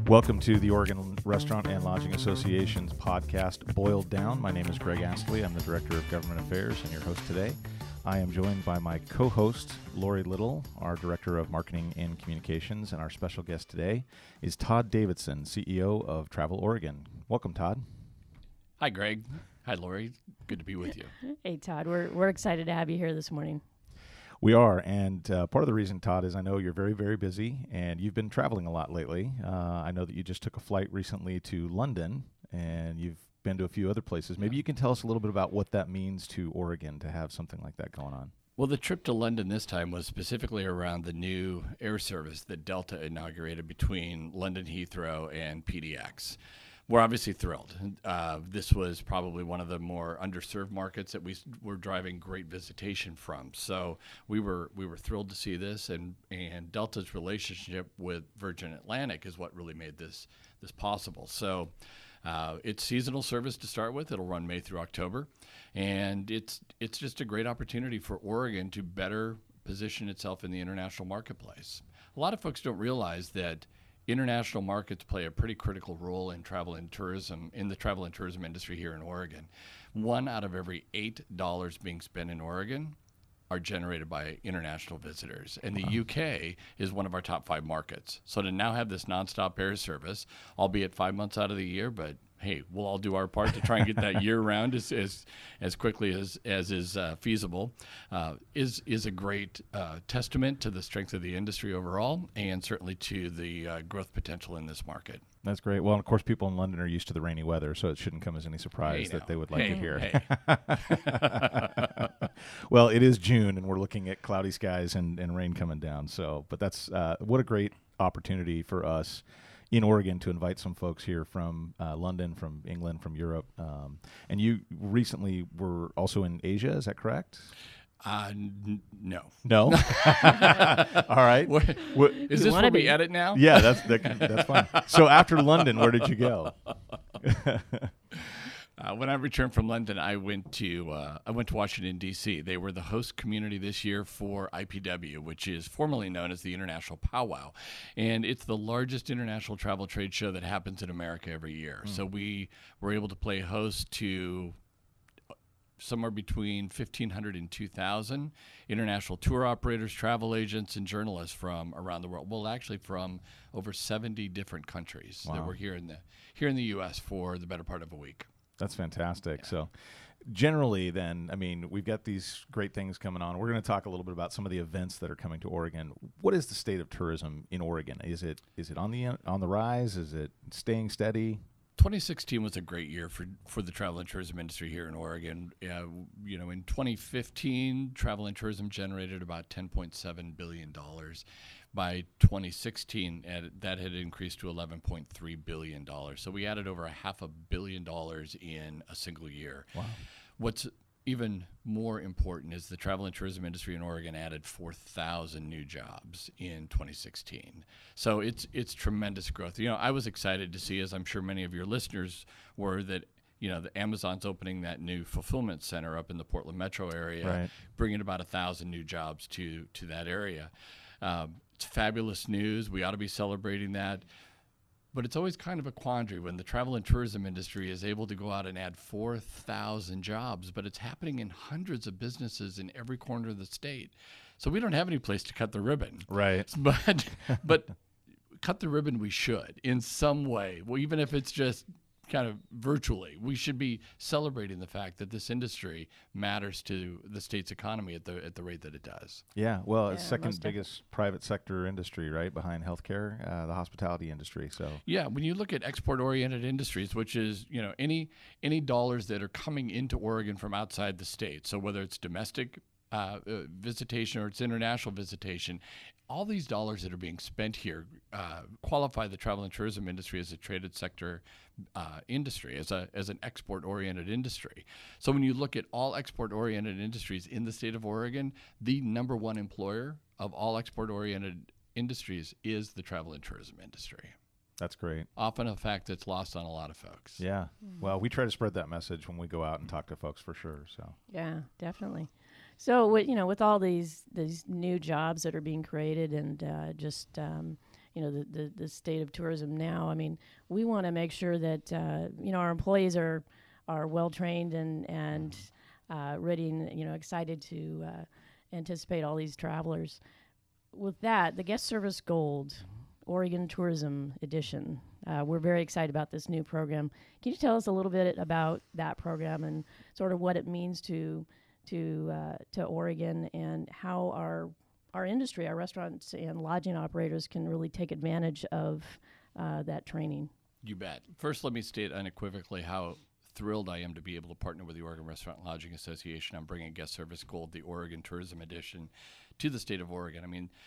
Welcome to the Oregon Restaurant and Lodging Association's podcast, Boiled Down. My name is Greg Astley. I'm the Director of Government Affairs and your host today. I am joined by my co-host, Lori Little, our Director of Marketing and Communications, and our special guest today is Todd Davidson, CEO of Travel Oregon. Welcome, Todd. Hi, Greg. Hi, Lori. Good to be with you. Hey, Todd. We're excited to have you here this morning. We are, and part of the reason, Todd, is I know you're very, very busy, and you've been traveling a lot lately. I know that you just took a flight recently to London, and you've been to a few other places. Maybe you can tell us a little bit about what that means to Oregon to have something like that going on. Well, the trip to London this time was specifically around the new air service that Delta inaugurated between London Heathrow and PDX. We're obviously thrilled. This was probably one of the more underserved markets that we were driving great visitation from. So we were thrilled to see this, and Delta's relationship with Virgin Atlantic is what really made this possible. So it's seasonal service to start with. It'll run May through October, and it's just a great opportunity for Oregon to better position itself in the international marketplace. A lot of folks don't realize that international markets play a pretty critical role in travel and tourism, in the travel and tourism industry here in Oregon. 1 out of every $8 being spent in Oregon are generated by international visitors. And the UK is one of our top 5 markets. So to now have this nonstop air service, albeit 5 months out of the year, but hey, we'll all do our part to try and get that year round as quickly as is feasible, is a great testament to the strength of the industry overall, and certainly to the growth potential in this market. That's great. Well, of course, people in London are used to the rainy weather, so it shouldn't come as any surprise that they would like it here. Well, it is June, and we're looking at cloudy skies and rain coming down. So, but that's what a great opportunity for us in Oregon to invite some folks here from London, from England, from Europe. And you recently were also in Asia, is that correct? No. No? All right. Is this what we edit now? Yeah, that's fine. So after London, where did you go? When I returned from London, I went to Washington, D.C. They were the host community this year for IPW, which is formerly known as the International Powwow. And it's the largest international travel trade show that happens in America every year. So we were able to play host to somewhere between 1,500 and 2,000 international tour operators, travel agents, and journalists from around the world. Well, actually from over 70 different countries that were here in the U.S. for the better part of a week. That's fantastic. Yeah. So generally then, I mean, we've got these great things coming on. We're going to talk a little bit about some of the events that are coming to Oregon. What is the state of tourism in Oregon? Is it on the rise? Is it staying steady? 2016 was a great year for the travel and tourism industry here in Oregon. In 2015, travel and tourism generated about $10.7 billion. By 2016, that had increased to $11.3 billion. So we added over $500 million in a single year. Wow. What's even more important is the travel and tourism industry in Oregon added 4,000 new jobs in 2016. So it's tremendous growth. I was excited to see, as I'm sure many of your listeners were, that the Amazon's opening that new fulfillment center up in the Portland metro area, right, bringing about 1,000 new jobs to that area. It's fabulous news. We ought to be celebrating that. But it's always kind of a quandary when the travel and tourism industry is able to go out and add 4,000 jobs, but it's happening in hundreds of businesses in every corner of the state. So we don't have any place to cut the ribbon. Right. But cut the ribbon we should in some way. Well, even if it's just kind of virtually, we should be celebrating the fact that this industry matters to the state's economy at the rate that it does. Yeah, well, it's second biggest private sector industry, right, behind healthcare, the hospitality industry. So yeah, when you look at export-oriented industries, which is any dollars that are coming into Oregon from outside the state, so whether it's domestic visitation or it's international visitation, all these dollars that are being spent here qualify the travel and tourism industry as a traded sector industry, as an export-oriented industry. So when you look at all export-oriented industries in the state of Oregon, the number one employer of all export-oriented industries is the travel and tourism industry. That's great. Often a fact that's lost on a lot of folks. Yeah. Well, we try to spread that message when we go out and talk to folks for sure. So yeah, definitely. So with all these new jobs that are being created and the state of tourism now. I mean, we want to make sure that our employees are well trained and ready and excited to anticipate all these travelers. With that, the Guest Service Gold Oregon Tourism Edition. We're very excited about this new program. Can you tell us a little bit about that program and sort of what it means to Oregon and how our industry, our restaurants and lodging operators, can really take advantage of that training? You bet. First, let me state unequivocally how thrilled I am to be able to partner with the Oregon Restaurant and Lodging Association on bringing Guest Service Gold, the Oregon Tourism Edition, to the state of Oregon. I mean,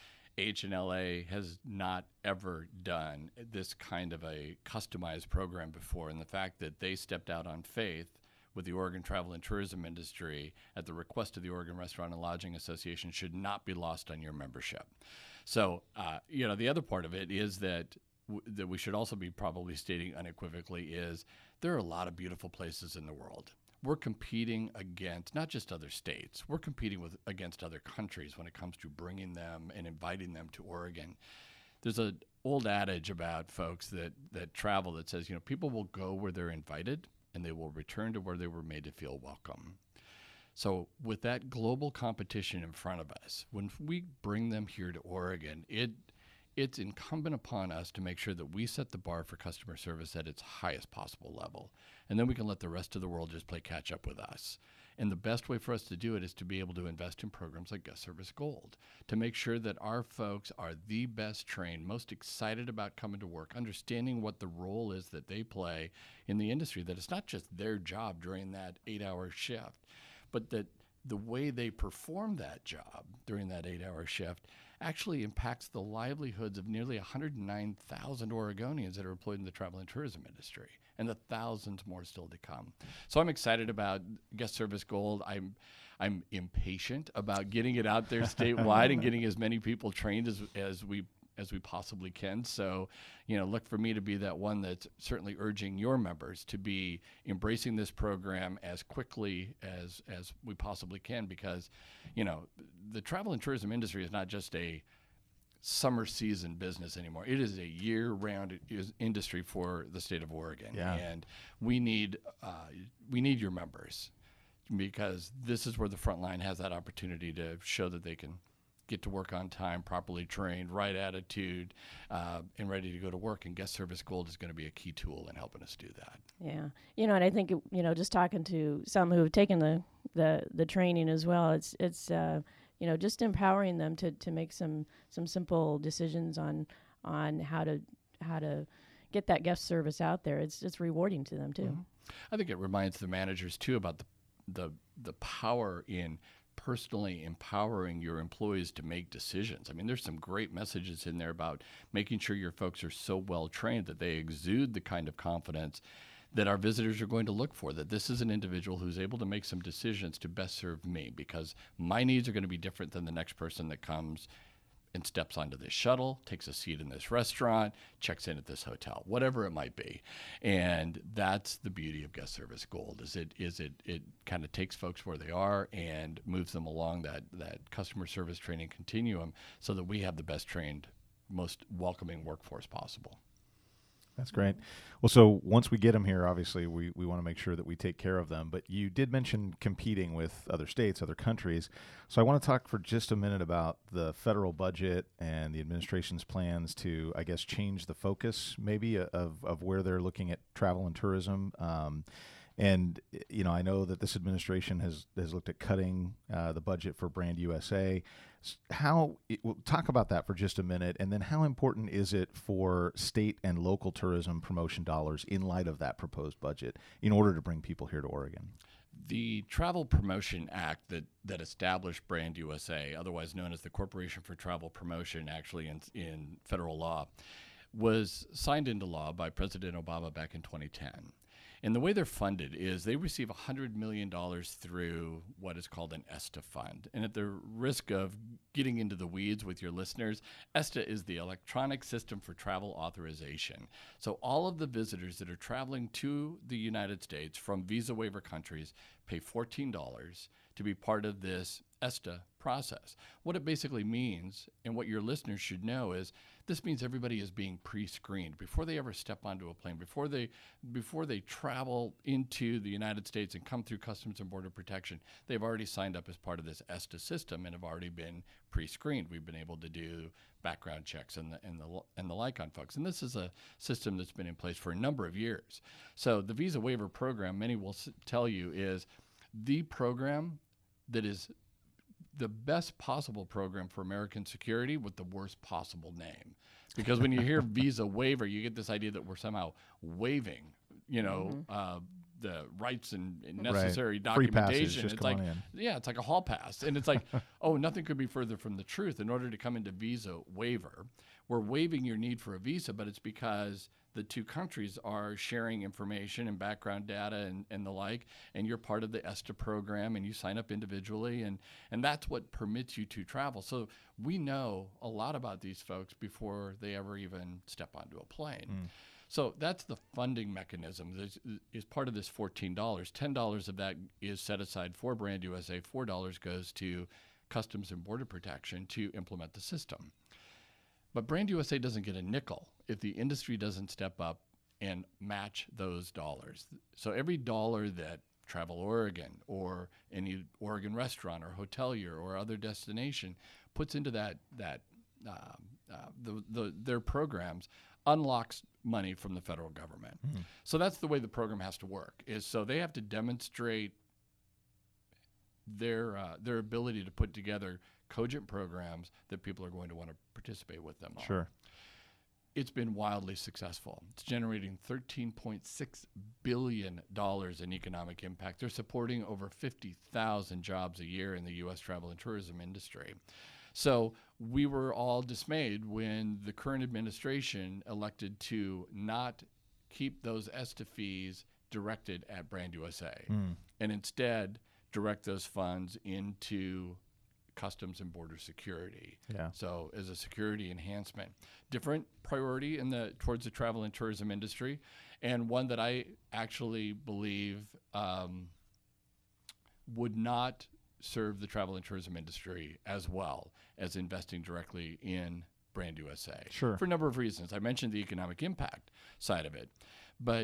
AHLA has not ever done this kind of a customized program before, and the fact that they stepped out on faith with the Oregon travel and tourism industry at the request of the Oregon Restaurant and Lodging Association should not be lost on your membership. So, the other part of it is that we should also be probably stating unequivocally is there are a lot of beautiful places in the world. We're competing against not just other states, we're competing against other countries when it comes to bringing them and inviting them to Oregon. There's an old adage about folks that travel that says, people will go where they're invited and they will return to where they were made to feel welcome. So with that global competition in front of us, when we bring them here to Oregon, it's incumbent upon us to make sure that we set the bar for customer service at its highest possible level. And then we can let the rest of the world just play catch up with us. And the best way for us to do it is to be able to invest in programs like Guest Service Gold, to make sure that our folks are the best trained, most excited about coming to work, understanding what the role is that they play in the industry, that it's not just their job during that 8-hour shift, but that the way they perform that job during that 8-hour shift actually impacts the livelihoods of nearly 109,000 Oregonians that are employed in the travel and tourism industry, and the thousands more still to come. So I'm excited about Guest Service Gold. I'm impatient about getting it out there statewide and getting as many people trained as we possibly can. So, look for me to be that one that's certainly urging your members to be embracing this program as quickly as we possibly can, because, the travel and tourism industry is not just a summer season business anymore. It is a year-round industry for the state of Oregon. Yeah. And we need your members, because this is where the front line has that opportunity to show that they can get to work on time, properly trained, right attitude, and ready to go to work. And Guest Service Gold is going to be a key tool in helping us do that. Yeah. And I think, just talking to some who have taken the training as well, it's just empowering them to make some simple decisions on how to get that guest service out there. It's rewarding to them too. Mm-hmm. I think it reminds the managers too about the power in personally empowering your employees to make decisions. I mean, there's some great messages in there about making sure your folks are so well trained that they exude the kind of confidence that our visitors are going to look for, that this is an individual who's able to make some decisions to best serve me, because my needs are going to be different than the next person that comes and steps onto this shuttle, takes a seat in this restaurant, checks in at this hotel, whatever it might be. And that's the beauty of Guest Service Gold, is it kind of takes folks where they are and moves them along that customer service training continuum so that we have the best trained, most welcoming workforce possible. That's great. Well, so once we get them here, obviously we want to make sure that we take care of them. But you did mention competing with other states, other countries. So I want to talk for just a minute about the federal budget and the administration's plans to, I guess, change the focus maybe of where they're looking at travel and tourism. And, I know that this administration has looked at cutting the budget for Brand USA. We'll talk about that for just a minute. And then how important is it for state and local tourism promotion dollars in light of that proposed budget in order to bring people here to Oregon? The Travel Promotion Act that established Brand USA, otherwise known as the Corporation for Travel Promotion, actually in federal law, was signed into law by President Obama back in 2010. And the way they're funded is they receive $100 million through what is called an ESTA fund. And at the risk of getting into the weeds with your listeners, ESTA is the Electronic System for Travel Authorization. So all of the visitors that are traveling to the United States from visa waiver countries pay $14 to be part of this ESTA process. What it basically means, and what your listeners should know, is this means everybody is being pre-screened before they ever step onto a plane, before they travel into the United States and come through Customs and Border Protection. They've already signed up as part of this ESTA system and have already been pre-screened. We've been able to do background checks and the like on folks. And this is a system that's been in place for a number of years. So the visa waiver program, many will tell you, is the program that is the best possible program for American security with the worst possible name. Because when you hear visa waiver, you get this idea that we're somehow waiving, the rights and necessary documentation. It's like, it's like a hall pass. And it's like, oh, nothing could be further from the truth. In order to come into visa waiver, we're waiving your need for a visa, but it's because the two countries are sharing information and background data and the like, and you're part of the ESTA program and you sign up individually, and that's what permits you to travel. So we know a lot about these folks before they ever even step onto a plane. So that's the funding mechanism. Is part of this $14. $10 of that is set aside for Brand USA. $4 goes to Customs and Border Protection to implement the system. But Brand USA doesn't get a nickel if the industry doesn't step up and match those dollars. So every dollar that Travel Oregon or any Oregon restaurant or hotelier or other destination puts into their programs unlocks money from the federal government. So that's the way the program has to work. So they have to demonstrate their ability to put together cogent programs that people are going to want to participate with them on. Sure. It's been wildly successful. It's generating $13.6 billion in economic impact. They're supporting over 50,000 jobs a year in the U.S. travel and tourism industry. So we were all dismayed when the current administration elected to not keep those ESTA fees directed at Brand USA and instead direct those funds into Customs and Border Security. So as a security enhancement, different priority towards the travel and tourism industry, and one that I actually believe would not serve the travel and tourism industry as well as investing directly in Brand USA. Sure. For a number of reasons. I mentioned the economic impact side of it, but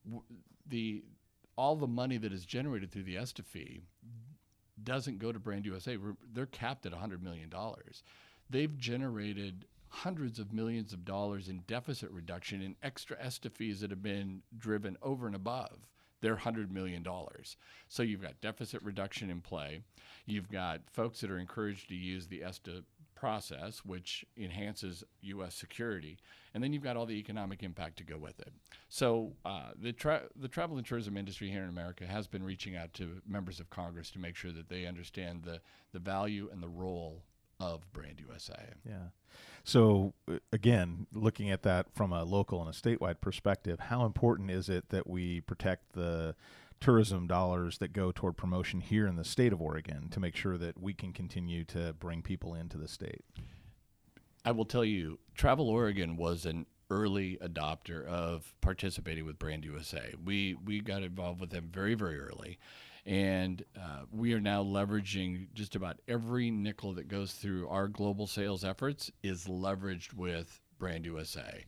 all the money that is generated through the ESTA fee doesn't go to Brand USA. They're capped at $100 million. They've generated hundreds of millions of dollars in deficit reduction in extra ESTA fees that have been driven over and above their $100 million. So you've got deficit reduction in play. You've got folks that are encouraged to use the ESTA process, which enhances U.S. security. And then you've got all the economic impact to go with it. So the travel and tourism industry here in America has been reaching out to members of Congress to make sure that they understand the value and the role of Brand USA. Yeah. So again, looking at that from a local and a statewide perspective, how important is it that we protect the tourism dollars that go toward promotion here in the state of Oregon to make sure that we can continue to bring people into the state? I will tell you, Travel Oregon was an early adopter of participating with Brand USA. We got involved with them very, very early. And we are now leveraging just about every nickel that goes through our global sales efforts is leveraged with Brand USA.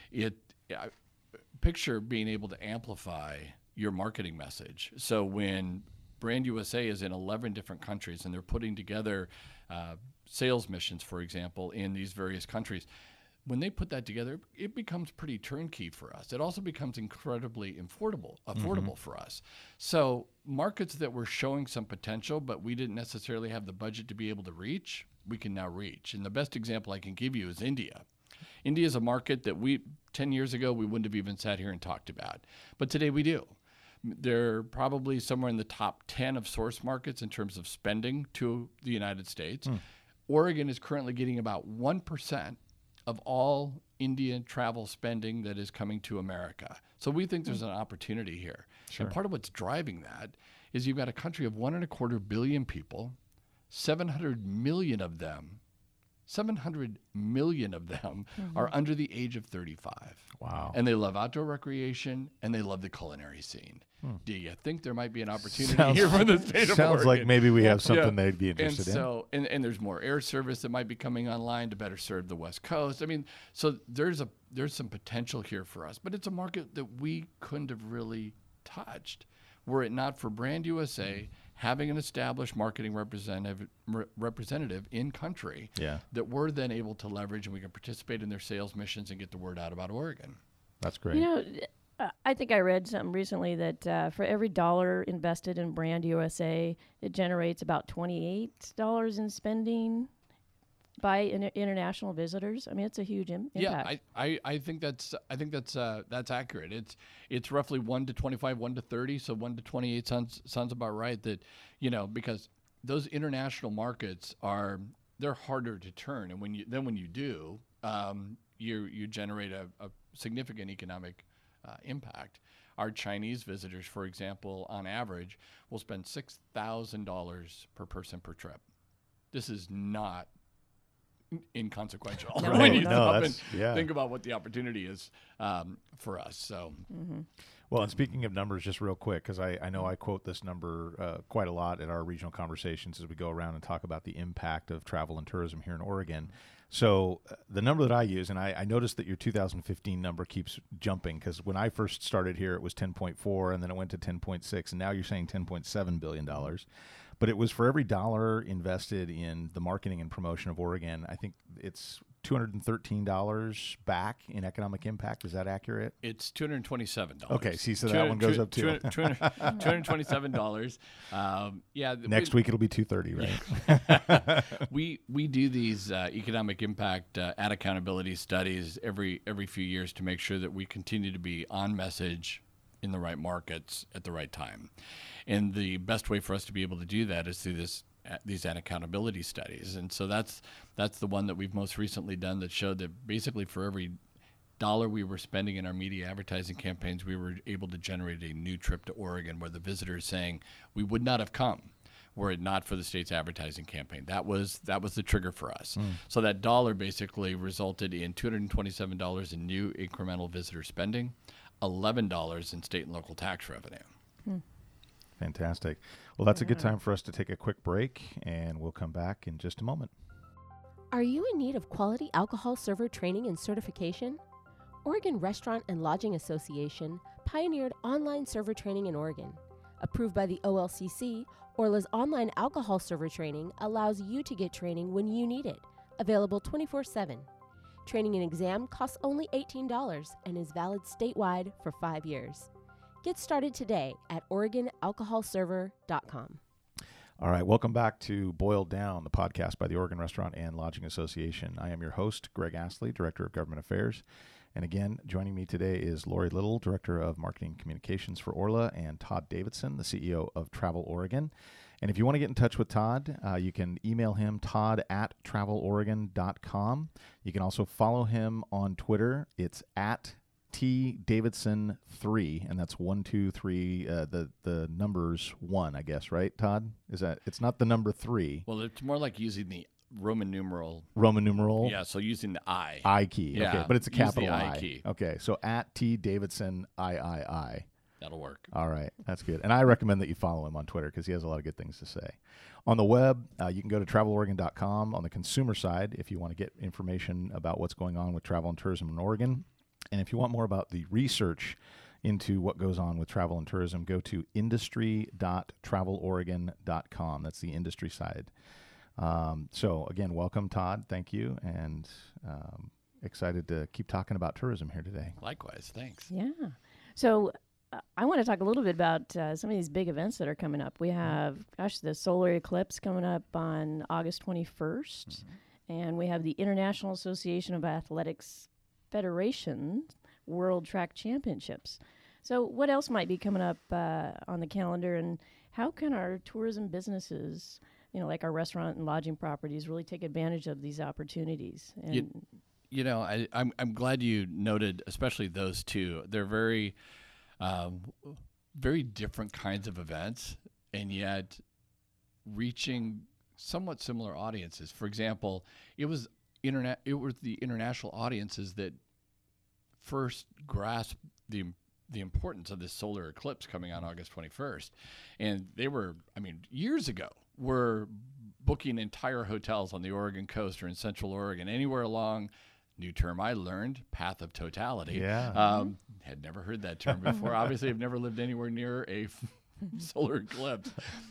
Picture being able to amplify your marketing message. So when Brand USA is in 11 different countries and they're putting together sales missions, for example, in these various countries, when they put that together, it becomes pretty turnkey for us. It also becomes incredibly affordable for us. So markets that were showing some potential, but we didn't necessarily have the budget to be able to reach, we can now reach. And the best example I can give you is India. India is a market that 10 years ago, we wouldn't have even sat here and talked about. But today we do. They're probably somewhere in the top 10 of source markets in terms of spending to the United States. Oregon is currently getting about 1% of all Indian travel spending that is coming to America. So we think there's an opportunity here. Sure. And part of what's driving that is you've got a country of 1.25 billion people, 700 million of them 700 million of them are under the age of 35. Wow. And they love outdoor recreation and they love the culinary scene. Do you think there might be an opportunity Sounds- here for the state of Sounds Oregon? like maybe we have something Yeah. they'd be interested and so, and there's more air service that might be coming online to better serve the West Coast. I mean, so there's some potential here for us, but it's a market that we couldn't have really touched were it not for Brand USA having an established marketing representative in country Yeah. that we're then able to leverage, and we can participate in their sales missions and get the word out about Oregon. That's great. You know, I think I read something recently that for every dollar invested in Brand USA, it generates about $28 in spending by international visitors. I mean, it's a huge impact. Yeah, I think that's accurate. It's roughly 1 to 25, 1 to 30, so 1 to 28 sounds about right. That because those international markets they're harder to turn, and when you do, you generate a significant economic impact. Our Chinese visitors, for example, on average, will spend $6,000 per person per trip. This is not inconsequential No, when you no. stop that's- and yeah. think about what the opportunity is for us. So, Well, and speaking of numbers, just real quick, because I know I quote this number quite a lot at our regional conversations as we go around and talk about the impact of travel and tourism here in Oregon. So the number that I use, and I noticed that your 2015 number keeps jumping, because when I first started here, it was 10.4, and then it went to 10.6, and now you're saying $10.7 billion. But it was for every dollar invested in the marketing and promotion of Oregon, I think it's $213 back in economic impact. Is that accurate? it's $227. Okay, see, so that one goes up too. $227. Next week it'll be $230, right? We do these economic impact ad accountability studies every few years to make sure that we continue to be on message in the right markets at the right time. And the best way for us to be able to do that is through these ad accountability studies. And so that's the one that we've most recently done that showed that basically for every dollar we were spending in our media advertising campaigns, we were able to generate a new trip to Oregon where the visitor is saying, we would not have come were it not for the state's advertising campaign. That was the trigger for us. So that dollar basically resulted in $227 in new incremental visitor spending, $11 in state and local tax revenue. Fantastic. Well, that's a good time for us to take a quick break, and we'll come back in just a moment. Are you in need of quality alcohol server training and certification? Oregon Restaurant and Lodging Association pioneered online server training in Oregon. Approved by the OLCC, Orla's online alcohol server training allows you to get training when you need it, available 24/7. Training and exam costs only $18 and is valid statewide for 5 years. Get started today at OregonAlcoholServer.com. All right, welcome back to Boiled Down, the podcast by the Oregon Restaurant and Lodging Association. I am your host, Greg Astley, Director of Government Affairs. And again, joining me today is Lori Little, Director of Marketing Communications for Orla, and Todd Davidson, the CEO of Travel Oregon. And if you want to get in touch with Todd, you can email him, todd@traveloregon.com. You can also follow him on Twitter. It's at TDavidson3, and that's 1, 2, 3. The numbers 1, I guess, right, Todd? Is that? It's not the number 3. Well, it's more like using the Roman numeral. Yeah, so using the I. I key. Yeah, Okay, but it's a use the capital I I. key. Okay, so at TDavidson III. That'll work. All right, that's good. And I recommend that you follow him on Twitter because he has a lot of good things to say. On the web, you can go to traveloregon.com on the consumer side if you want to get information about what's going on with travel and tourism in Oregon. And if you want more about the research into what goes on with travel and tourism, go to industry.traveloregon.com. That's the industry side. So again, welcome, Todd. Thank you. And excited to keep talking about tourism here today. Likewise. Thanks. Yeah. So I want to talk a little bit about some of these big events that are coming up. We have, the solar eclipse coming up on August 21st. And we have the International Association of Athletics Federation World Track Championships. So what else might be coming up on the calendar, and how can our tourism businesses, like our restaurant and lodging properties, really take advantage of these opportunities? And I'm glad you noted especially those two. They're very very different kinds of events, and yet reaching somewhat similar audiences. For example, it was the international audiences that first grasped the importance of this solar eclipse coming on August 21st. And they were, years ago, were booking entire hotels on the Oregon coast or in Central Oregon, anywhere along, new term I learned, path of totality. Yeah. Had never heard that term before. Obviously, I've never lived anywhere near a solar eclipse.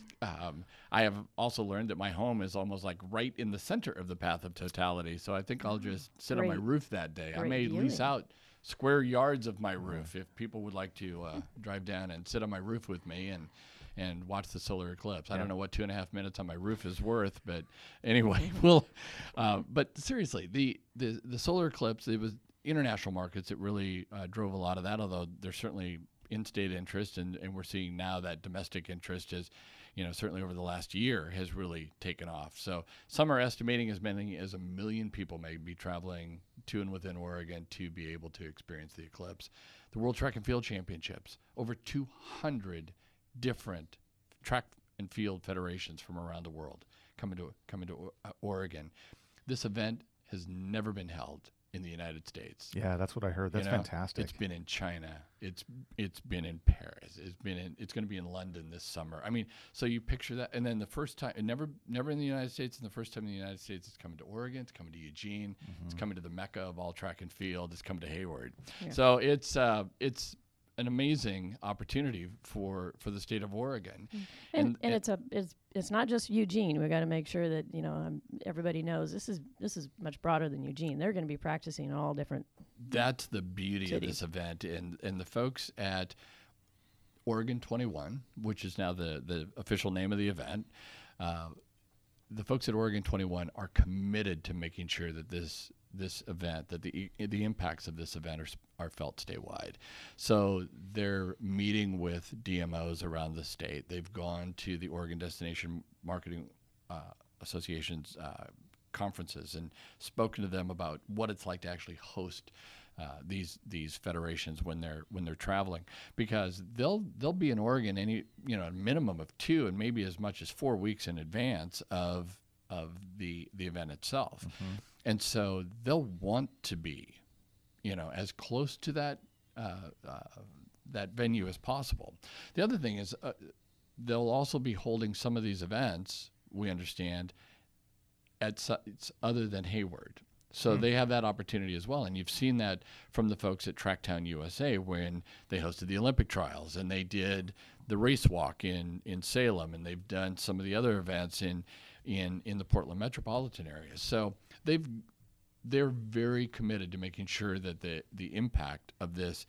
I have also learned that my home is almost like right in the center of the path of totality. So I think I'll just sit on my roof that day. I may lease out square yards of my roof if people would like to drive down and sit on my roof with me and watch the solar eclipse. I don't know what 2.5 minutes on my roof is worth, but anyway, but seriously, the solar eclipse, it was international markets that really drove a lot of that, although there's certainly in-state interest, and we're seeing now that domestic interest is, certainly over the last year has really taken off. So some are estimating as many as 1 million people may be traveling to and within Oregon to be able to experience the eclipse. The World Track and Field Championships, over 200 different track and field federations from around the world coming to Oregon. This event has never been held in the United States. Yeah, that's what I heard. That's fantastic. It's been in China. It's been in Paris. It's going to be in London this summer. So you picture that, and then the first time, never in the United States, and the first time in the United States, it's coming to Oregon. It's coming to Eugene. It's coming to the Mecca of all track and field. It's coming to Hayward. Yeah. So it's an amazing opportunity for the state of Oregon. And it's not just Eugene. We got to make sure that everybody knows this is much broader than Eugene. They're going to be practicing in all different. That's the beauty cities. Of this event, and the folks at Oregon 21, which is now the official name of the event. The folks at Oregon 21 are committed to making sure that this event, that the impacts of this event are felt statewide. So they're meeting with DMOs around the state. They've gone to the Oregon Destination Marketing Association's conferences and spoken to them about what it's like to actually host these federations when they're traveling, because they'll be in Oregon a minimum of 2 and maybe as much as 4 weeks in advance of the event itself. And so they'll want to be, as close to that venue as possible. The other thing is they'll also be holding some of these events, we understand, at sites other than Hayward. So they have that opportunity as well. And you've seen that from the folks at Tracktown USA when they hosted the Olympic trials, and they did the race walk in Salem, and they've done some of the other events in the Portland metropolitan area. So they're very committed to making sure that the impact of this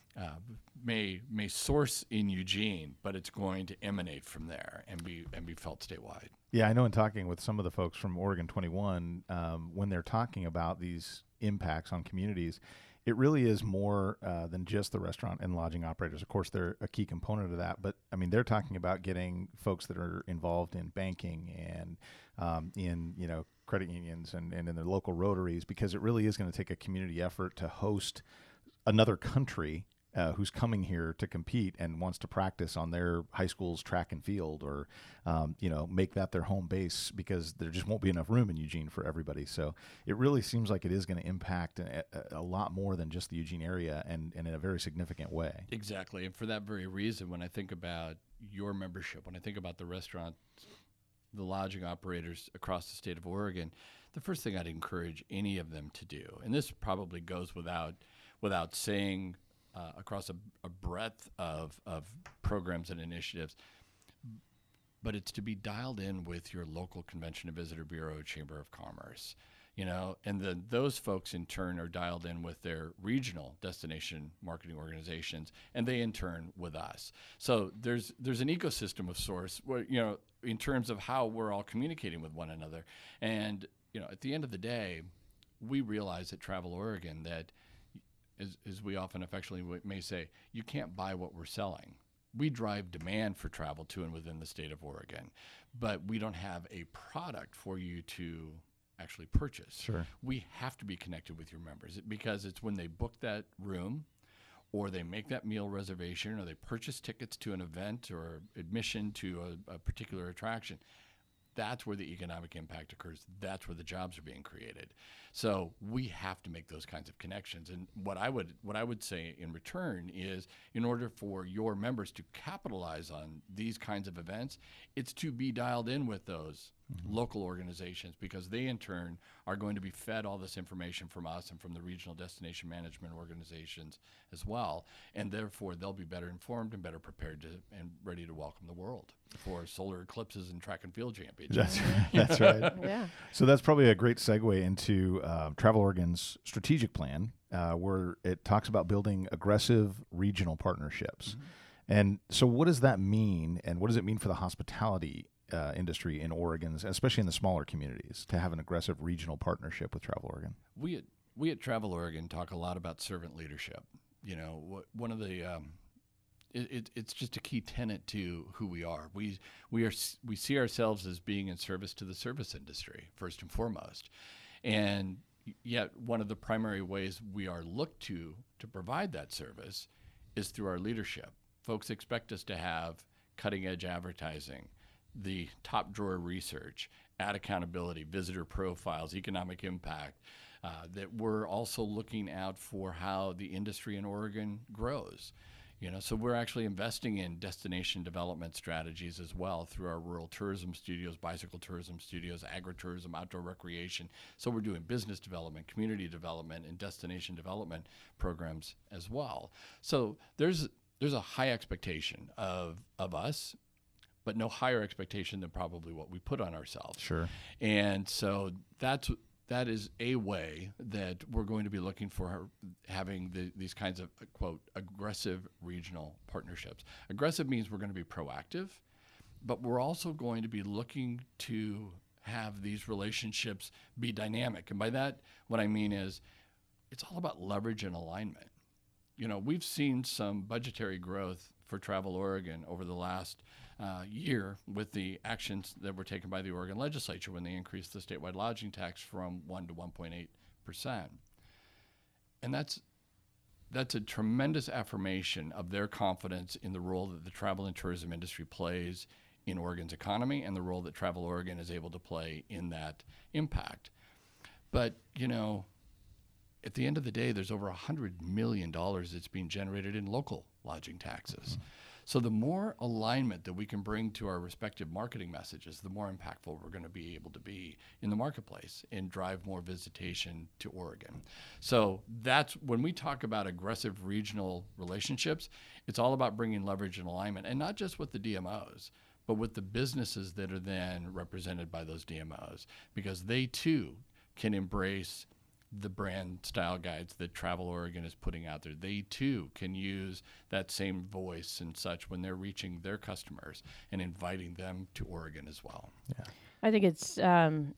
may source in Eugene, but it's going to emanate from there and be felt statewide. Yeah, I know in talking with some of the folks from Oregon 21, when they're talking about these impacts on communities, it really is more than just the restaurant and lodging operators. Of course, they're a key component of that, but they're talking about getting folks that are involved in banking and in credit unions and in their local rotaries, because it really is going to take a community effort to host another country who's coming here to compete and wants to practice on their high school's track and field, or make that their home base, because there just won't be enough room in Eugene for everybody. So it really seems like it is going to impact a lot more than just the Eugene area, and in a very significant way. Exactly. And for that very reason, when I think about your membership, when I think about the restaurant, the lodging operators across the state of Oregon, the first thing I'd encourage any of them to do, and this probably goes without saying across a breadth of programs and initiatives, but it's to be dialed in with your local Convention and Visitor Bureau, Chamber of Commerce, and then those folks in turn are dialed in with their regional destination marketing organizations, and they in turn with us. So there's an ecosystem of sorts where, in terms of how we're all communicating with one another. And, at the end of the day, we realize at Travel Oregon that, as we often affectionately may say, you can't buy what we're selling. We drive demand for travel to and within the state of Oregon, but we don't have a product for you to actually purchase. Sure. We have to be connected with your members, because it's when they book that room, or they make that meal reservation, or they purchase tickets to an event or admission to a particular attraction, that's where the economic impact occurs. That's where the jobs are being created. So we have to make those kinds of connections. And what I would say in return is, in order for your members to capitalize on these kinds of events, it's to be dialed in with those local organizations, because they in turn are going to be fed all this information from us and from the regional destination management organizations as well, and therefore they'll be better informed and better prepared to and ready to welcome the world for solar eclipses and track and field championships. That's right. Yeah. So that's probably a great segue into Travel Oregon's strategic plan, where it talks about building aggressive regional partnerships. And so what does that mean, and what does it mean for the hospitality industry in Oregon, especially in the smaller communities, to have an aggressive regional partnership with Travel Oregon? We at Travel Oregon talk a lot about servant leadership. You know, one of the it's just a key tenet to who we are. We see ourselves as being in service to the service industry first and foremost, and yet one of the primary ways we are looked to provide that service is through our leadership. Folks expect us to have cutting edge advertising, the top drawer research, ad accountability, visitor profiles, economic impact, that we're also looking out for how the industry in Oregon grows. You know, so we're actually investing in destination development strategies as well through our rural tourism studios, bicycle tourism studios, agritourism, outdoor recreation. So we're doing business development, community development, and destination development programs as well. So there's a high expectation of us, but no higher expectation than probably what we put on ourselves. Sure. And so that is a way that we're going to be looking for having these kinds of, quote, aggressive regional partnerships. Aggressive means we're going to be proactive, but we're also going to be looking to have these relationships be dynamic. And by that, what I mean is it's all about leverage and alignment. You know, we've seen some budgetary growth for Travel Oregon over the last year with the actions that were taken by the Oregon legislature when they increased the statewide lodging tax from 1 to 1.8%. And that's a tremendous affirmation of their confidence in the role that the travel and tourism industry plays in Oregon's economy and the role that Travel Oregon is able to play in that impact. But, you know, at the end of the day, there's over $100 million that's being generated in local lodging taxes. So the more alignment that we can bring to our respective marketing messages, the more impactful we're going to be able to be in the marketplace and drive more visitation to Oregon. So that's when we talk about aggressive regional relationships, it's all about bringing leverage and alignment, and not just with the DMOs, but with the businesses that are then represented by those DMOs, because they too can embrace the brand style guides that Travel Oregon is putting out there. They too can use that same voice and such when they're reaching their customers and inviting them to Oregon as well. Yeah. I think and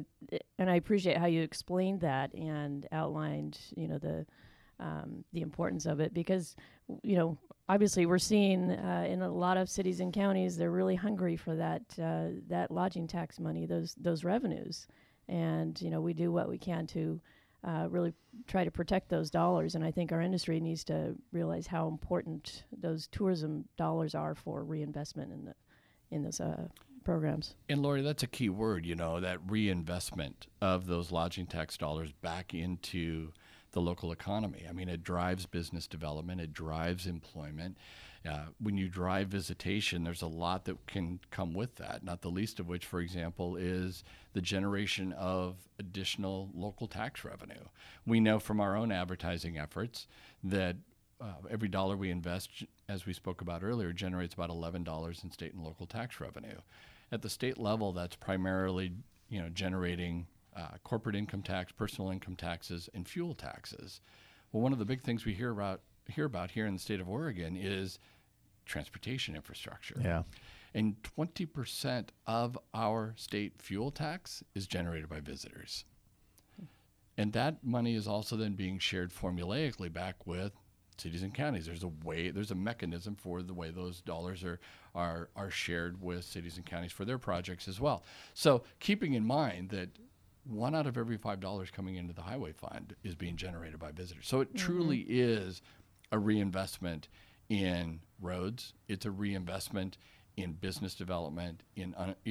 I appreciate how you explained that and outlined, you know, the importance of it, because, you know, obviously we're seeing in a lot of cities and counties, they're really hungry for that lodging tax money, those revenues. And, you know, we do what we can to really try to protect those dollars. And I think our industry needs to realize how important those tourism dollars are for reinvestment in those programs. And Lori, that's a key word, you know, that reinvestment of those lodging tax dollars back into the local economy. I mean, it drives business development, it drives employment. When you drive visitation, there's a lot that can come with that, not the least of which, for example, is the generation of additional local tax revenue. We know from our own advertising efforts that every dollar we invest, as we spoke about earlier, generates about $11 in state and local tax revenue. At the state level, that's primarily, you know, generating corporate income tax, personal income taxes, and fuel taxes. Well, one of the big things we hear about here in the state of Oregon is transportation infrastructure. Yeah. And 20% of our state fuel tax is generated by visitors. And that money is also then being shared formulaically back with cities and counties. There's a mechanism for the way those dollars are shared with cities and counties for their projects as well. So keeping in mind that 1 out of every $5 coming into the highway fund is being generated by visitors. So it truly is a reinvestment in roads. It's a reinvestment in business development, in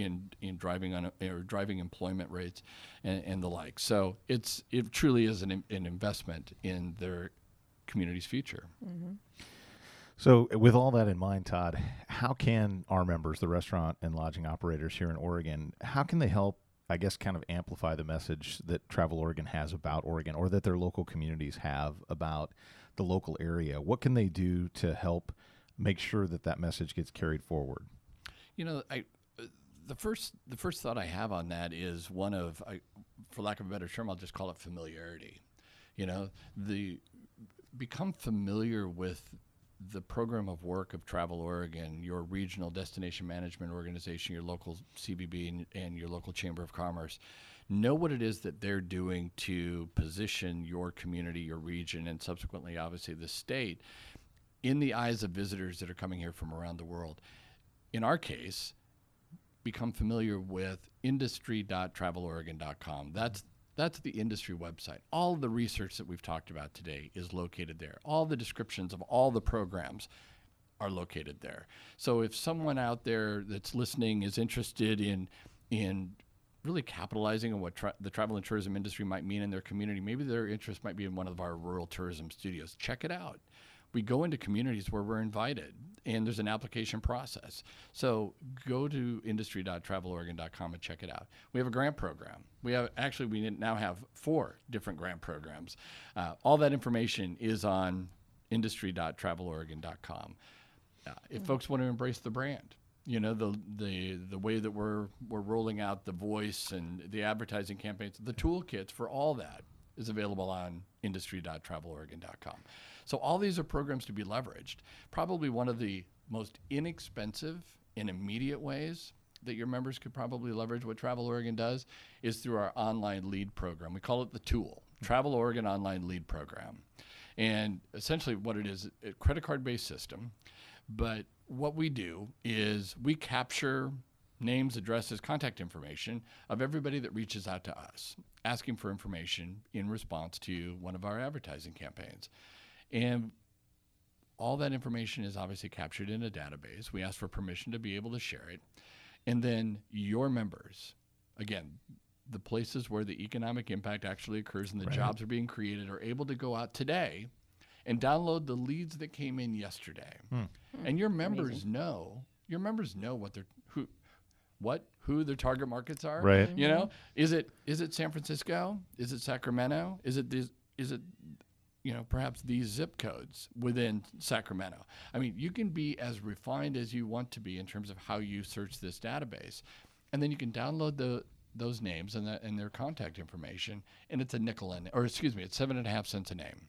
driving employment rates, and the like. So it truly is an investment in their community's future. Mm-hmm. So with all that in mind, Todd, how can our members, the restaurant and lodging operators here in Oregon, how can they help, I guess, kind of amplify the message that Travel Oregon has about Oregon, or that their local communities have about the local area? What can they do to help make sure that that message gets carried forward? You know, the first thought I have on that is one of, for lack of a better term, I'll just call it familiarity. You know, become familiar with the program of work of Travel Oregon, your regional destination management organization, your local CBB, and your local Chamber of Commerce. Know what it is that they're doing to position your community, your region, and subsequently, obviously, the state in the eyes of visitors that are coming here from around the world. In our case, become familiar with industry.traveloregon.com. That's the industry website. All the research that we've talked about today is located there. All the descriptions of all the programs are located there. So if someone out there that's listening is interested in really capitalizing on what the travel and tourism industry might mean in their community, maybe their interest might be in one of our rural tourism studios. Check it out. We go into communities where we're invited, and there's an application process. So go to industry.traveloregon.com and check it out. We have a grant program. We now have 4 different grant programs. All that information is on industry.traveloregon.com. If folks want to embrace the brand, you know, the way that we're rolling out the voice and the advertising campaigns, the toolkits for all that is available on industry.traveloregon.com. So all these are programs to be leveraged. Probably one of the most inexpensive and immediate ways that your members could probably leverage what Travel Oregon does is through our online lead program. We call it the Tool, Travel Oregon Online Lead Program. And essentially what it is, a credit card-based system. But what we do is we capture names, addresses, contact information of everybody that reaches out to us, asking for information in response to one of our advertising campaigns. And all that information is obviously captured in a database. We ask for permission to be able to share it. And then your members, again, the places where the economic impact actually occurs and the jobs are being created, are able to go out today and download the leads that came in yesterday. And your members know who their target markets are. Right. You know, is it San Francisco? Is it Sacramento? Is it perhaps these zip codes within Sacramento? I mean, you can be as refined as you want to be in terms of how you search this database, and then you can download those names and their contact information, and it's it's 7.5 cents a name.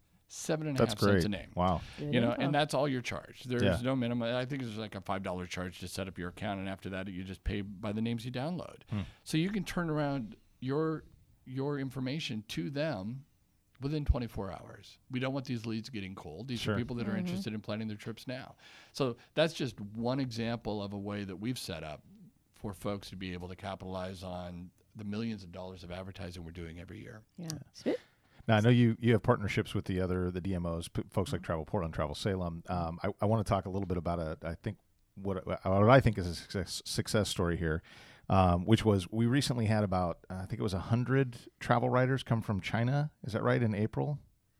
7.5 cents a name. Wow. You know, and that's all you're charged. There's no minimum. I think there's like a $5 charge to set up your account, and after that, you just pay by the names you download. So you can turn around your information to them within 24 hours. We don't want these leads getting cold. These are people that are interested in planning their trips now. So that's just one example of a way that we've set up for folks to be able to capitalize on the millions of dollars of advertising we're doing every year. Yeah. Now, I know you have partnerships with the DMOs, folks like Travel Portland, Travel Salem. I want to talk a little bit about what I think is a success story here, which was we recently had about, I think it was 100 travel writers come from China. Is that right, in April?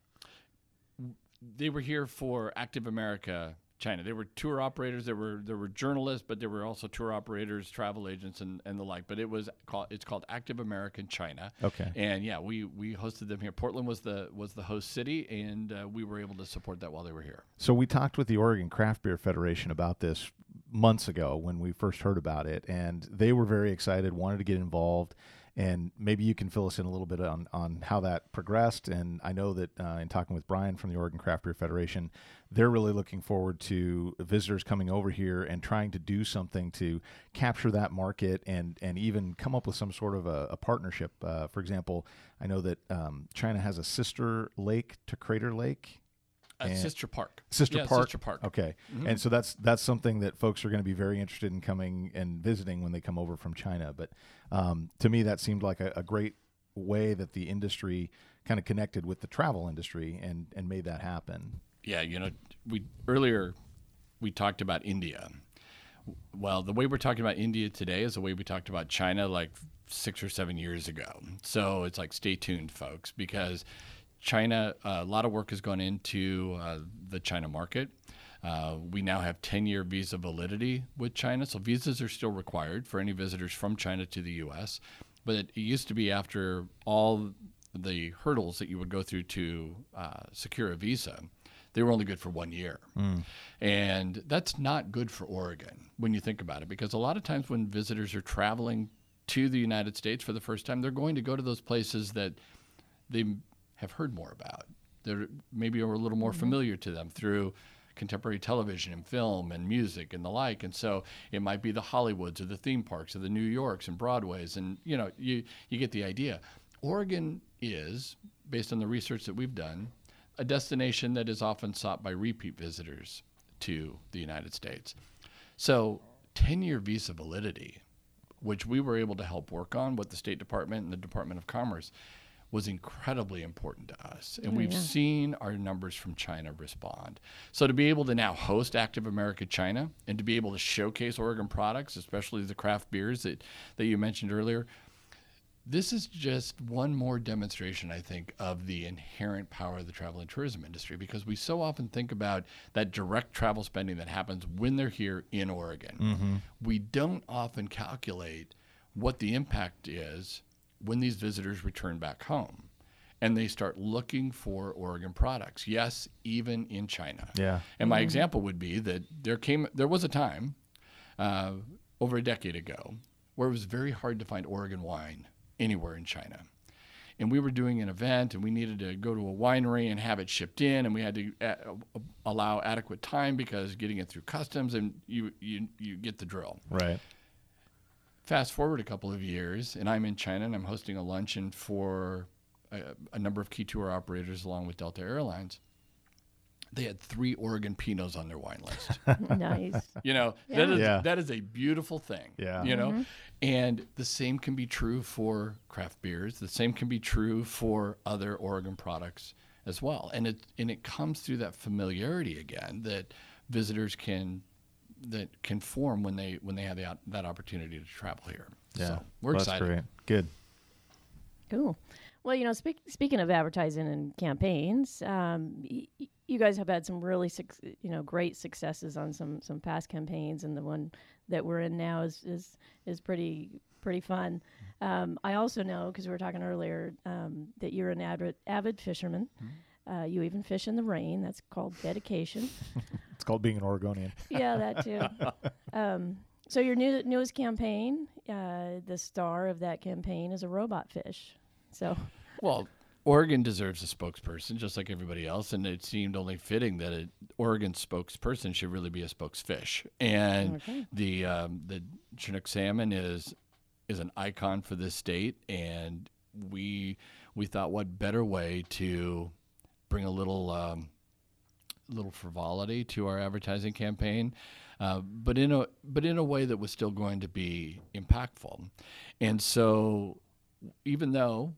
They were here for Active America China. They were tour operators. There were journalists, but there were also tour operators, travel agents, and the like. But it's called Active American China. Okay. And yeah, we hosted them here. Portland was the host city, and we were able to support that while they were here. So we talked with the Oregon Craft Beer Federation about this months ago when we first heard about it, and they were very excited, wanted to get involved. And maybe you can fill us in a little bit on how that progressed. And I know that in talking with Brian from the Oregon Craft Beer Federation, they're really looking forward to visitors coming over here and trying to do something to capture that market and even come up with some sort of a partnership. For example, I know that China has a sister lake to Crater Lake. Sister Park. Sister Park. Sister Park. Okay. Mm-hmm. And so that's something that folks are going to be very interested in coming and visiting when they come over from China. But to me, that seemed like a great way that the industry kind of connected with the travel industry and made that happen. Yeah, earlier we talked about India. Well, the way we're talking about India today is the way we talked about China like 6 or 7 years ago. So it's like, stay tuned, folks, because China, a lot of work has gone into the China market. We now have 10-year visa validity with China, so visas are still required for any visitors from China to the U.S., but it used to be after all the hurdles that you would go through to secure a visa, they were only good for 1 year. And that's not good for Oregon when you think about it, because a lot of times when visitors are traveling to the United States for the first time, they're going to go to those places that they have heard more about. They're maybe are a little more familiar to them through contemporary television and film and music and the like. And so it might be the Hollywoods or the theme parks or the New Yorks and Broadways. And, you get the idea. Oregon is, based on the research that we've done, a destination that is often sought by repeat visitors to the United States. So 10-year visa validity, which we were able to help work on with the State Department and the Department of Commerce, was incredibly important to us. And we've seen our numbers from China respond. So to be able to now host Active America China and to be able to showcase Oregon products, especially the craft beers that you mentioned earlier, this is just one more demonstration, I think, of the inherent power of the travel and tourism industry, because we so often think about that direct travel spending that happens when they're here in Oregon. We don't often calculate what the impact is when these visitors return back home and they start looking for Oregon products. Yes, even in China. Yeah. And my example would be that there was a time over a decade ago where it was very hard to find Oregon wine anywhere in China. And we were doing an event and we needed to go to a winery and have it shipped in, and we had to allow adequate time because getting it through customs, and you get the drill. Right. Fast forward a couple of years, and I'm in China, and I'm hosting a luncheon for a number of key tour operators along with Delta Airlines. They had 3 Oregon Pinots on their wine list. Nice. That is a beautiful thing. Yeah. And the same can be true for craft beers. The same can be true for other Oregon products as well. And it comes through that familiarity again that visitors can form when they have that opportunity to travel here. Yeah. So we're excited. That's great. Good. Cool. Well, speaking of advertising and campaigns, you guys have had some really great successes on some past campaigns, and the one that we're in now is pretty fun. I also know, because we were talking earlier, that you're an avid fisherman. You even fish in the rain. That's called dedication. It's called being an Oregonian. Yeah, that too. So your newest campaign, the star of that campaign is a robot fish. So, well, Oregon deserves a spokesperson, just like everybody else, and it seemed only fitting that an Oregon spokesperson should really be a spokesfish. And the Chinook salmon is an icon for this state, and we thought, what better way to bring a little frivolity to our advertising campaign, but in a way that was still going to be impactful. And so, even though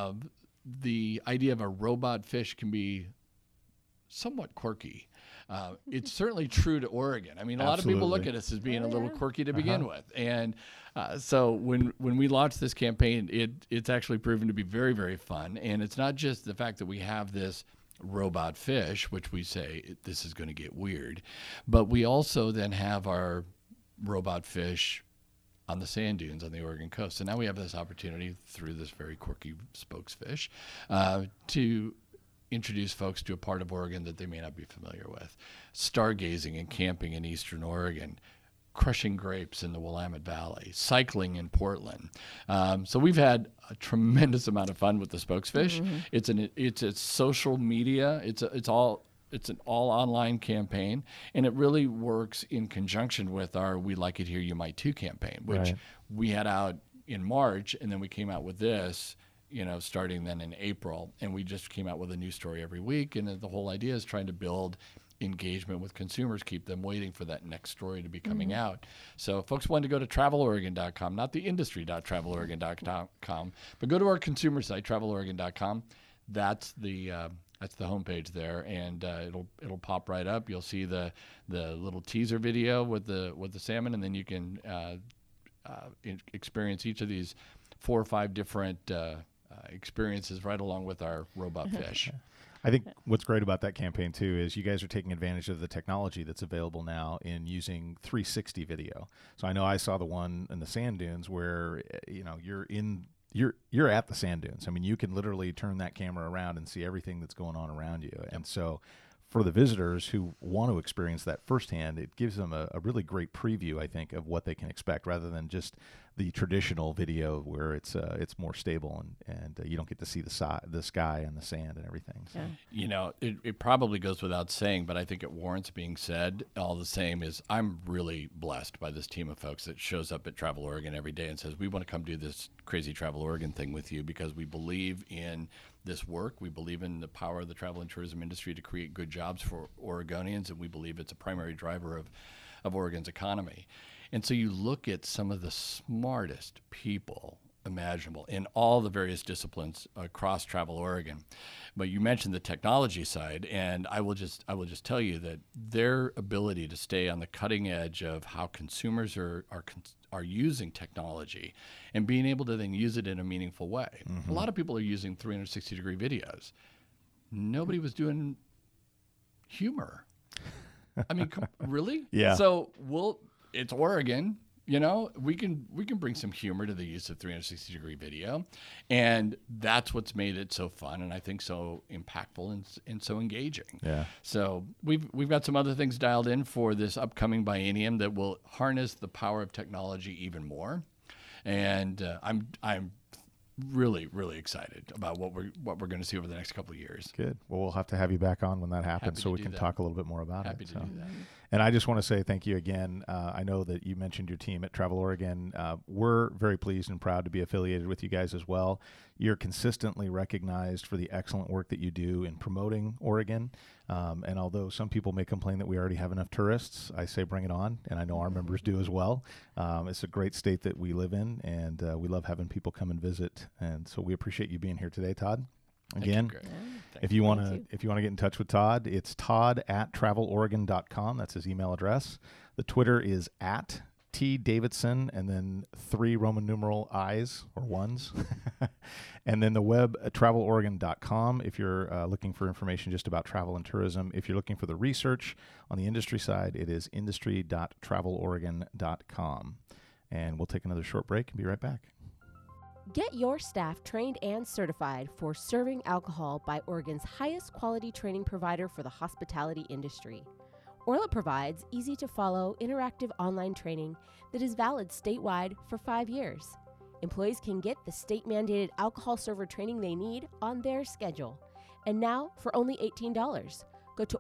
the idea of a robot fish can be somewhat quirky, it's certainly true to Oregon. I mean, a lot of people look at us as being a little quirky to begin with. And so when we launched this campaign, it's actually proven to be very, very fun. And it's not just the fact that we have this robot fish, which we say this is going to get weird, but we also then have our robot fish on the sand dunes on the Oregon coast. So now we have this opportunity through this very quirky spokesfish to introduce folks to a part of Oregon that they may not be familiar with. Stargazing and camping in Eastern Oregon, crushing grapes in the Willamette Valley, cycling in Portland. So we've had a tremendous amount of fun with the spokesfish. It's a social media. It's an all online campaign, and it really works in conjunction with our We Like It Here, You Might Too campaign, which we had out in March, and then we came out with this, starting then in April, and we just came out with a new story every week. And the whole idea is trying to build engagement with consumers, keep them waiting for that next story to be coming out. So if folks want to go to traveloregon.com, not the industry.traveloregon.com, but go to our consumer site, traveloregon.com. That's the That's the homepage there, and it'll pop right up. You'll see the little teaser video with the salmon, and then you can experience each of these 4 or 5 different experiences right along with our robot fish. I think what's great about that campaign too is you guys are taking advantage of the technology that's available now in using 360 video. So I know I saw the one in the sand dunes where you're at the sand dunes. I mean, you can literally turn that camera around and see everything that's going on around you. And so for the visitors who want to experience that firsthand, it gives them a really great preview, I think, of what they can expect rather than just the traditional video where it's more stable and you don't get to see the sky and the sand and everything. So. Yeah. It probably goes without saying, but I think it warrants being said all the same is I'm really blessed by this team of folks that shows up at Travel Oregon every day and says, we want to come do this crazy Travel Oregon thing with you because we believe in this work. We believe in the power of the travel and tourism industry to create good jobs for Oregonians, and we believe it's a primary driver of Oregon's economy. And so you look at some of the smartest people imaginable in all the various disciplines across Travel Oregon. But you mentioned the technology side, and I will just tell you that their ability to stay on the cutting edge of how consumers are using technology and being able to then use it in a meaningful way. Mm-hmm. A lot of people are using 360-degree videos. Nobody was doing humor. I mean, really? Yeah. So it's Oregon. We can bring some humor to the use of 360-degree video, and that's what's made it so fun and I think so impactful and so engaging. Yeah. So we've got some other things dialed in for this upcoming biennium that will harness the power of technology even more, and I'm really, really excited about what we're going to see over the next couple of years. Good. Well, we'll have to have you back on when that happens so we can talk a little bit more about it. Happy to do that. And I just want to say thank you again. I know that you mentioned your team at Travel Oregon. We're very pleased and proud to be affiliated with you guys as well. You're consistently recognized for the excellent work that you do in promoting Oregon. And although some people may complain that we already have enough tourists, I say bring it on. And I know our members do as well. It's a great state that we live in, and we love having people come and visit. And so we appreciate you being here today, Todd. Again, if you want to get in touch with Todd, it's todd@traveloregon.com. That's his email address. The Twitter is @TDavidson and then 3 Roman numeral I's or ones. And then the web traveloregon.com if you're looking for information just about travel and tourism. If you're looking for the research on the industry side, it is industry.traveloregon.com. And we'll take another short break and be right back. Get your staff trained and certified for serving alcohol by Oregon's highest quality training provider for the hospitality industry. Orla provides easy-to-follow, interactive online training that is valid statewide for 5 years. Employees can get the state-mandated alcohol server training they need on their schedule. And now, for only $18, go to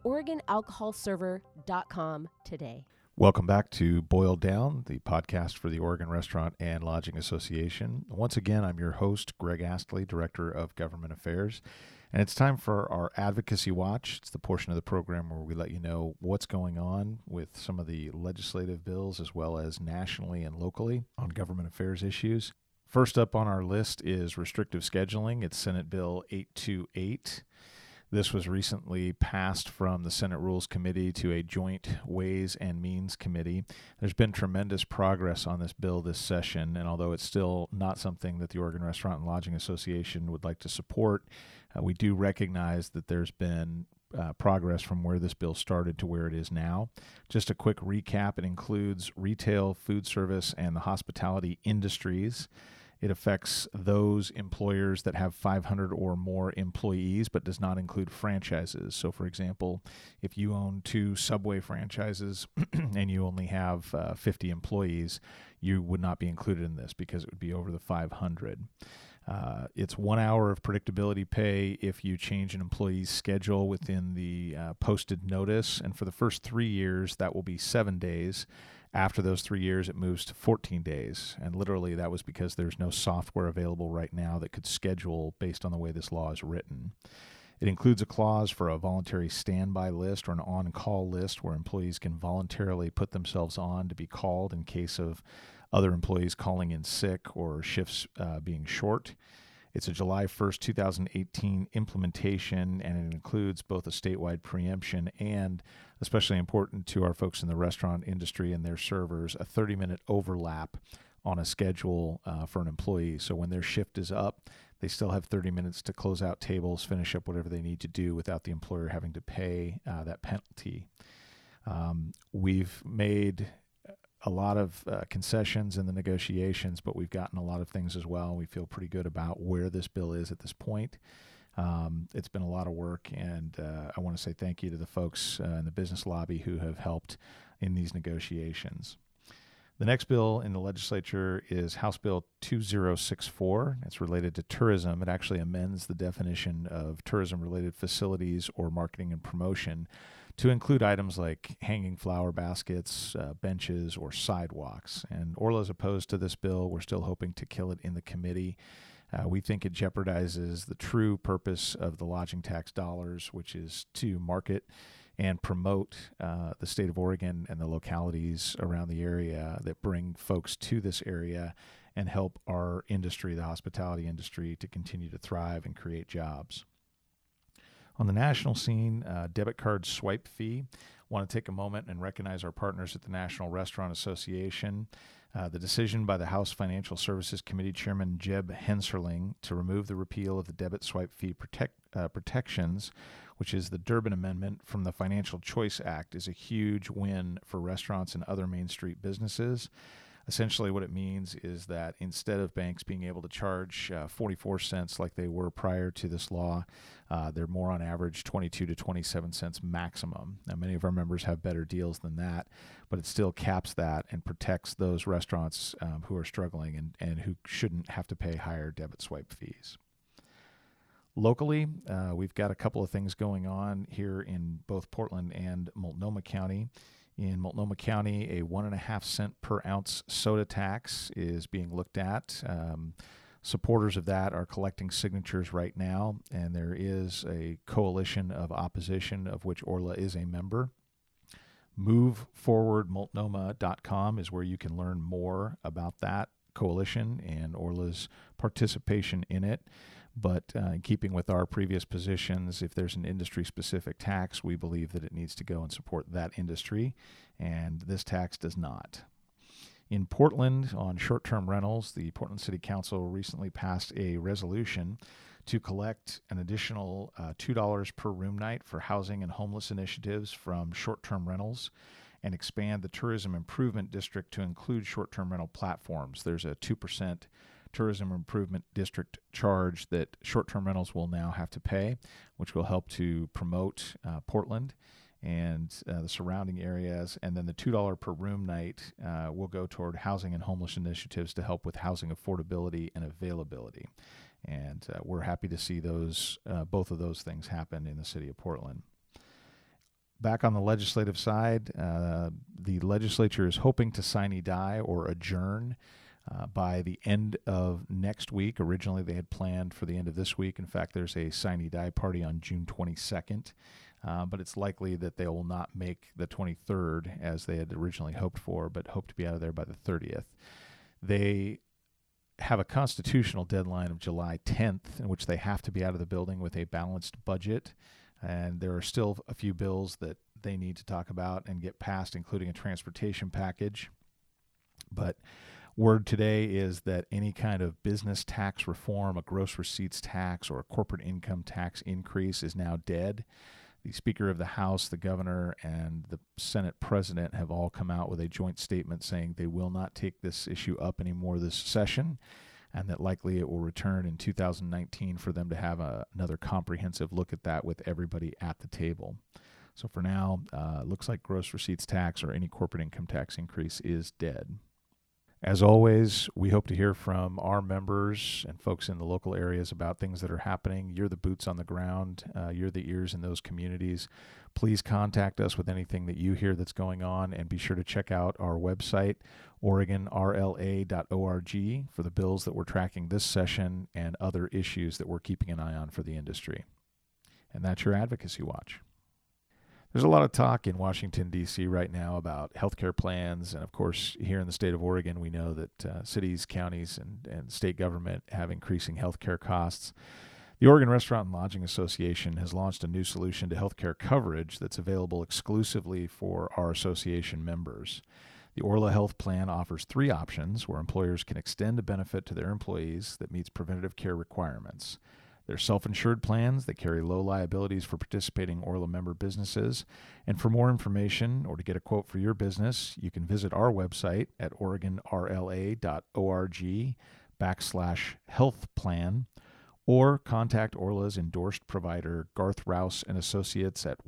OregonAlcoholServer.com today. Welcome back to Boiled Down, the podcast for the Oregon Restaurant and Lodging Association. Once again, I'm your host, Greg Astley, Director of Government Affairs, and it's time for our Advocacy Watch. It's the portion of the program where we let you know what's going on with some of the legislative bills as well as nationally and locally on government affairs issues. First up on our list is restrictive scheduling. It's Senate Bill 828. This was recently passed from the Senate Rules Committee to a joint Ways and Means Committee. There's been tremendous progress on this bill this session, and although it's still not something that the Oregon Restaurant and Lodging Association would like to support, we do recognize that there's been progress from where this bill started to where it is now. Just a quick recap, it includes retail, food service, and the hospitality industries. It affects those employers that have 500 or more employees, but does not include franchises. So, for example, if you own 2 Subway franchises and you only have 50 employees, you would not be included in this because it would be over the 500. It's 1 hour of predictability pay if you change an employee's schedule within the posted notice. And for the first 3 years, that will be 7 days. After those 3 years, it moves to 14 days. And literally, that was because there's no software available right now that could schedule based on the way this law is written. It includes a clause for a voluntary standby list or an on-call list where employees can voluntarily put themselves on to be called in case of other employees calling in sick or shifts being short. It's a July 1st, 2018 implementation, and it includes both a statewide preemption and, especially important to our folks in the restaurant industry and their servers, a 30-minute overlap on a schedule for an employee. So when their shift is up, they still have 30 minutes to close out tables, finish up whatever they need to do without the employer having to pay that penalty. We've made a lot of concessions in the negotiations, but we've gotten a lot of things as well. We feel pretty good about where this bill is at this point. It's been a lot of work, and I want to say thank you to the folks in the business lobby who have helped in these negotiations. The next bill in the legislature is House Bill 2064. It's related to tourism. It actually amends the definition of tourism-related facilities or marketing and promotion to include items like hanging flower baskets, benches, or sidewalks. And Orla is opposed to this bill. We're still hoping to kill it in the committee. We think it jeopardizes the true purpose of the lodging tax dollars, which is to market and promote the state of Oregon and the localities around the area that bring folks to this area and help our industry, the hospitality industry, to continue to thrive and create jobs. On the national scene, debit card swipe fee. Want to take a moment and recognize our partners at the National Restaurant Association. The decision by the House Financial Services Committee Chairman Jeb Henserling to remove the repeal of the debit swipe fee protections, which is the Durbin Amendment from the Financial Choice Act, is a huge win for restaurants and other Main Street businesses. Essentially what it means is that instead of banks being able to charge 44 cents like they were prior to this law, they're more on average 22 to 27 cents maximum. Now, many of our members have better deals than that, but it still caps that and protects those restaurants who are struggling and who shouldn't have to pay higher debit swipe fees. Locally, we've got a couple of things going on here in both Portland and Multnomah County. In Multnomah County, a 1.5 cent per ounce soda tax is being looked at. Supporters of that are collecting signatures right now, and there is a coalition of opposition of which Orla is a member. MoveForwardMultnomah.com is where you can learn more about that coalition and Orla's participation in it. But in keeping with our previous positions, if there's an industry-specific tax, we believe that it needs to go and support that industry, and this tax does not. In Portland, on short-term rentals, the Portland City Council recently passed a resolution to collect an additional $2 per room night for housing and homeless initiatives from short-term rentals and expand the tourism improvement district to include short-term rental platforms. There's a 2% tourism improvement district charge that short-term rentals will now have to pay, which will help to promote Portland and the surrounding areas. And then the $2 per room night will go toward housing and homeless initiatives to help with housing affordability and availability. And we're happy to see those both of those things happen in the city of Portland. Back on the legislative side, the legislature is hoping to sine die or adjourn by the end of next week. Originally, they had planned for the end of this week. In fact, there's a sine die party on June 22nd, but it's likely that they will not make the 23rd as they had originally hoped for, but hope to be out of there by the 30th. They have a constitutional deadline of July 10th in which they have to be out of the building with a balanced budget, and there are still a few bills that they need to talk about and get passed, including a transportation package. But word today is that any kind of business tax reform, a gross receipts tax, or a corporate income tax increase is now dead. The Speaker of the House, the Governor, and the Senate President have all come out with a joint statement saying they will not take this issue up anymore this session, and that likely it will return in 2019 for them to have another comprehensive look at that with everybody at the table. So for now, it looks like gross receipts tax or any corporate income tax increase is dead. As always, we hope to hear from our members and folks in the local areas about things that are happening. You're the boots on the ground. You're the ears in those communities. Please contact us with anything that you hear that's going on, and be sure to check out our website, OregonRLA.org, for the bills that we're tracking this session and other issues that we're keeping an eye on for the industry. And that's your Advocacy Watch. There's a lot of talk in Washington, D.C. right now about healthcare plans. And, of course, here in the state of Oregon, we know that cities, counties, and state government have increasing healthcare costs. The Oregon Restaurant and Lodging Association has launched a new solution to healthcare coverage that's available exclusively for our association members. The Orla Health Plan offers 3 options where employers can extend a benefit to their employees that meets preventative care requirements. They're self-insured plans that carry low liabilities for participating Orla member businesses. And for more information or to get a quote for your business, you can visit our website at oregonrla.org/healthplan or contact Orla's endorsed provider, Garth Rouse and Associates, at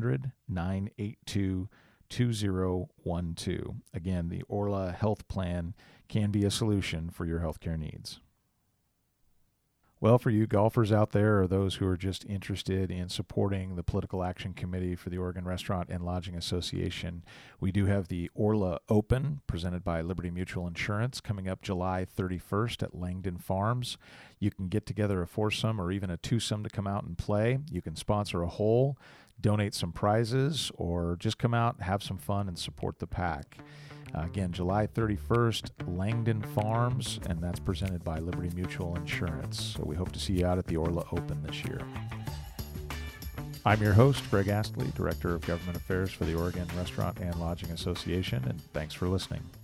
1-800-982-2012. Again, the Orla Health Plan can be a solution for your healthcare needs. Well, for you golfers out there or those who are just interested in supporting the Political Action Committee for the Oregon Restaurant and Lodging Association, we do have the Orla Open presented by Liberty Mutual Insurance coming up July 31st at Langdon Farms. You can get together a foursome or even a twosome to come out and play. You can sponsor a hole, donate some prizes, or just come out, have some fun, and support the pack. Again, July 31st, Langdon Farms, and that's presented by Liberty Mutual Insurance. So we hope to see you out at the Orla Open this year. I'm your host, Greg Astley, Director of Government Affairs for the Oregon Restaurant and Lodging Association, and thanks for listening.